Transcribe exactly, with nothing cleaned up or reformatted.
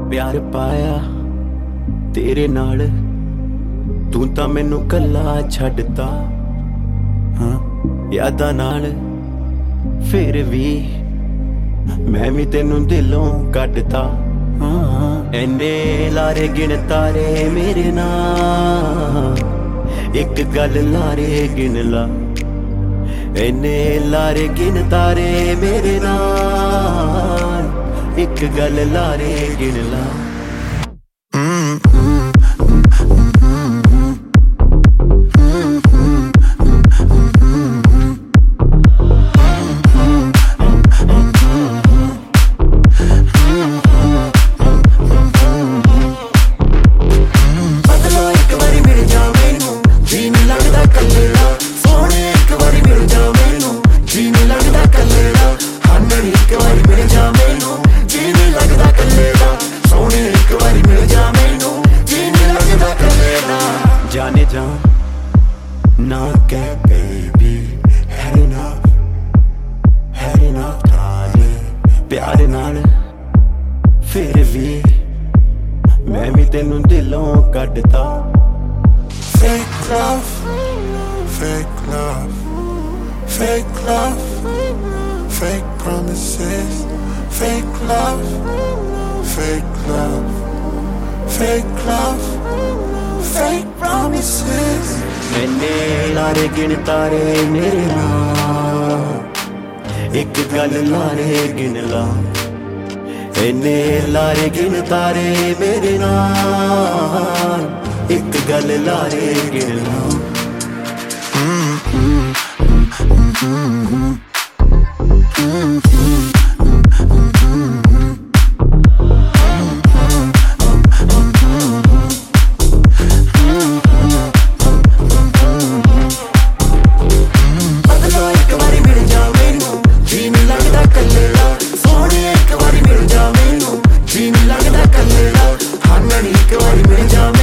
प्यार पाया तेरे नाल, तू तां मैनू कल्ला छड्डता। हाँ यादां नाल फिर भी मैं भी तेनू दिलों कड्डता। हाँ एने लारे गिन तारे मेरे नाल, एक गल लारे गिन ला। एने लारे गिन तारे मेरे नाल, एक गल लारे गिन ला। जाने जा ना कह baby, had enough, had enough darling। प्यार नाल फिर भी मैं भी तेनू दिलों कड्डता। Fake love, fake love, fake love, fake promises, fake love, fake love, fake love, fake promises। मैंने लारे गिन तारे मेरे नाल, एक गल लारे गिन ला। इन्ने लारे गिन तारे मेरे नाल, एक गल लारे गिन ला। Jimmy, like that, can you love? I'm ready, go, I'm ready,